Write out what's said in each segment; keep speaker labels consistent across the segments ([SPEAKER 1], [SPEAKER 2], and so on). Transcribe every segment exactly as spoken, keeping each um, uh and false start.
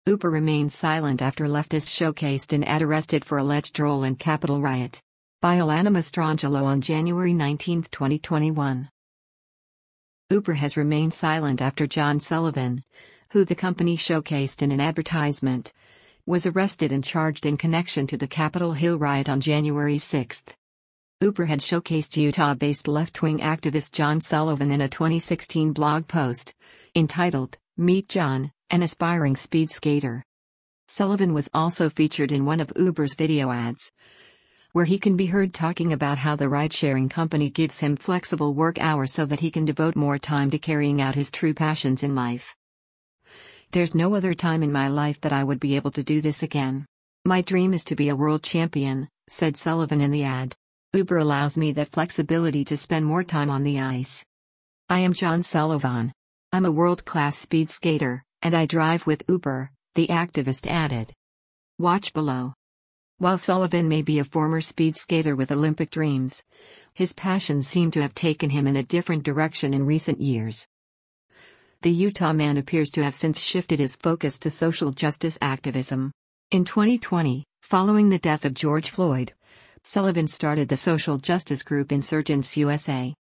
[SPEAKER 1] Uber remains silent after leftist showcased in ad arrested for alleged role in Capitol riot. By Alana Mastrangelo on January nineteenth, twenty twenty-one. Uber has remained silent after John Sullivan, who the company showcased in an advertisement, was arrested and charged in connection to the Capitol Hill riot on January sixth. Uber had showcased Utah-based left-wing activist John Sullivan in a twenty sixteen blog post, entitled, "Meet John, an aspiring speed skater." Sullivan was also featured in one of Uber's video ads, where he can be heard talking about how the ride-sharing company gives him flexible work hours so that he can devote more time to carrying out his true passions in life. "There's no other time in my life that I would be able to do this again. My dream is to be a world champion," said Sullivan in the ad. "Uber allows me that flexibility to spend more time on the ice. I am John Sullivan. I'm a world-class speed skater, and I drive with Uber," the activist added. Watch below. While Sullivan may be a former speed skater with Olympic dreams, his passions seem to have taken him in a different direction in recent years. The Utah man appears to have since shifted his focus to social justice activism. In twenty twenty, following the death of George Floyd, Sullivan started the social justice group Insurgents U S A.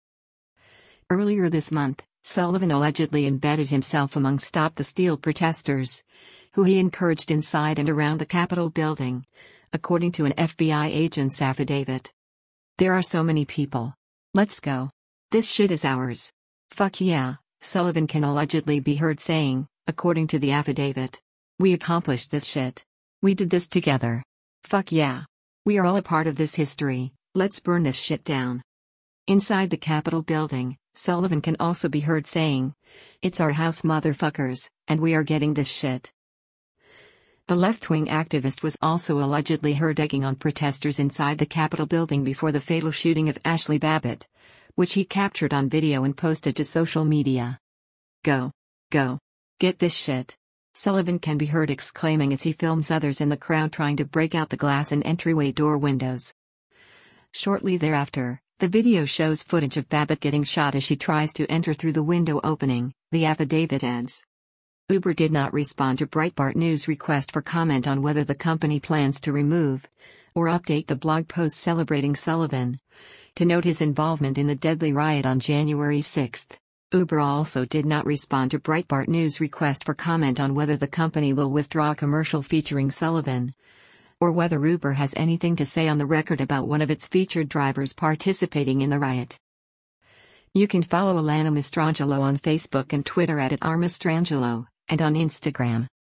[SPEAKER 1] Earlier this month, Sullivan allegedly embedded himself among Stop the Steal protesters, who he encouraged inside and around the Capitol building, according to an F B I agent's affidavit. "There are so many people. Let's go. This shit is ours. Fuck yeah," Sullivan can allegedly be heard saying, according to the affidavit. "We accomplished this shit. We did this together. Fuck yeah. We are all a part of this history. Let's burn this shit down." Inside the Capitol building, Sullivan can also be heard saying, "It's our house, motherfuckers, and we are getting this shit." The left-wing activist was also allegedly heard egging on protesters inside the Capitol building before the fatal shooting of Ashley Babbitt, which he captured on video and posted to social media. "Go. Go. Get this shit," Sullivan can be heard exclaiming as he films others in the crowd trying to break out the glass and entryway door windows. Shortly thereafter, the video shows footage of Babbitt getting shot as she tries to enter through the window opening, the affidavit adds. Uber did not respond to Breitbart News' request for comment on whether the company plans to remove or update the blog post celebrating Sullivan, to note his involvement in the deadly riot on January sixth. Uber also did not respond to Breitbart News' request for comment on whether the company will withdraw a commercial featuring Sullivan, or whether Uber has anything to say on the record about one of its featured drivers participating in the riot. You can follow Alana Mastrangelo on Facebook and Twitter at, at r mastrangelo, and on Instagram.